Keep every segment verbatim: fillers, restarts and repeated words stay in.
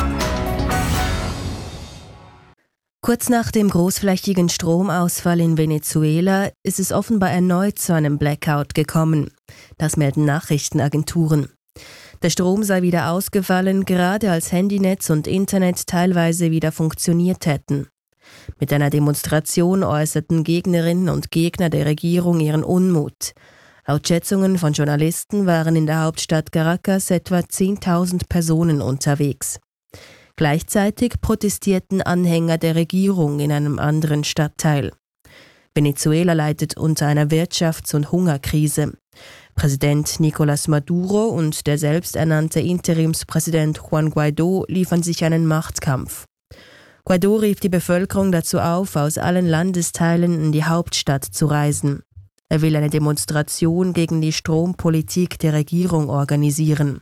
Kurz nach dem großflächigen Stromausfall in Venezuela ist es offenbar erneut zu einem Blackout gekommen. Das melden Nachrichtenagenturen. Der Strom sei wieder ausgefallen, gerade als Handynetz und Internet teilweise wieder funktioniert hätten. Mit einer Demonstration äußerten Gegnerinnen und Gegner der Regierung ihren Unmut. Laut Schätzungen von Journalisten waren in der Hauptstadt Caracas etwa zehntausend Personen unterwegs. Gleichzeitig protestierten Anhänger der Regierung in einem anderen Stadtteil. Venezuela leidet unter einer Wirtschafts- und Hungerkrise. Präsident Nicolás Maduro und der selbsternannte Interimspräsident Juan Guaidó liefern sich einen Machtkampf. Guaidó rief die Bevölkerung dazu auf, aus allen Landesteilen in die Hauptstadt zu reisen. Er will eine Demonstration gegen die Strompolitik der Regierung organisieren.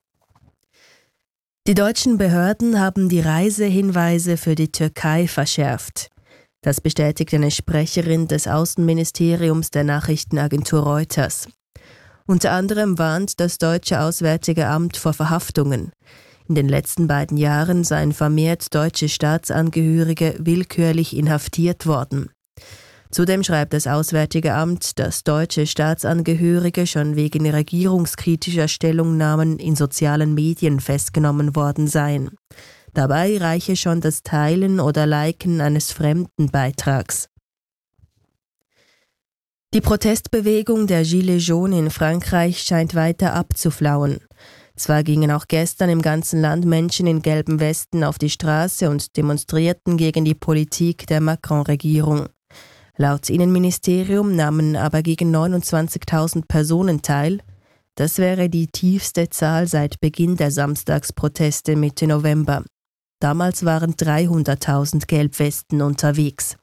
Die deutschen Behörden haben die Reisehinweise für die Türkei verschärft. Das bestätigt eine Sprecherin des Außenministeriums der Nachrichtenagentur Reuters. Unter anderem warnt das deutsche Auswärtige Amt vor Verhaftungen. In den letzten beiden Jahren seien vermehrt deutsche Staatsangehörige willkürlich inhaftiert worden. Zudem schreibt das Auswärtige Amt, dass deutsche Staatsangehörige schon wegen regierungskritischer Stellungnahmen in sozialen Medien festgenommen worden seien. Dabei reiche schon das Teilen oder Liken eines fremden Beitrags. Die Protestbewegung der Gilets jaunes in Frankreich scheint weiter abzuflauen. Zwar gingen auch gestern im ganzen Land Menschen in gelben Westen auf die Straße und demonstrierten gegen die Politik der Macron-Regierung. Laut Innenministerium nahmen aber gegen neunundzwanzigtausend Personen teil. Das wäre die tiefste Zahl seit Beginn der Samstagsproteste Mitte November. Damals waren dreihunderttausend Gelbwesten unterwegs.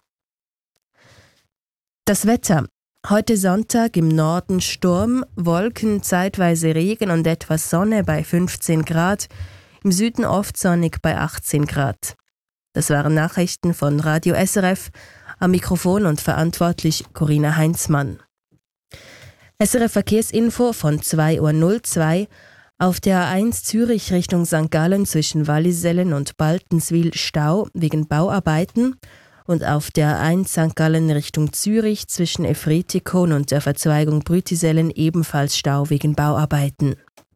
Das Wetter. Heute Sonntag im Norden Sturm, Wolken, zeitweise Regen und etwas Sonne bei fünfzehn Grad, im Süden oft sonnig bei achtzehn Grad. Das waren Nachrichten von Radio S R F, am Mikrofon und verantwortlich Corinna Heinzmann. S R F Verkehrsinfo von zwei Uhr null zwei. Auf der A eins Zürich Richtung Sankt Gallen zwischen Wallisellen und Baltenswil Stau wegen Bauarbeiten und auf der A eins Sankt Gallen Richtung Zürich zwischen Efretikon und der Verzweigung Brütisellen ebenfalls Stau wegen Bauarbeiten.